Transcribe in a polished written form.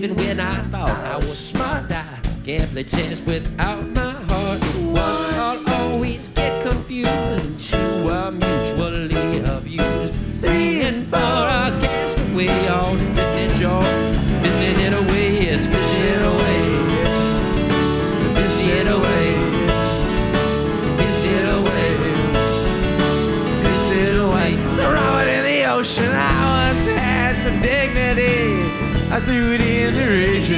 Even when I thought I was smart, I can't play chess without my heart. One, I'll always get confused. And two, I'm mutually abused. Three and four, I cast away all the vintage joy. Missing it away, yes, missing it away. Missing it away. Missing it away. Missing it away. Throw it in the ocean, I once had some dignity. I threw it in the region.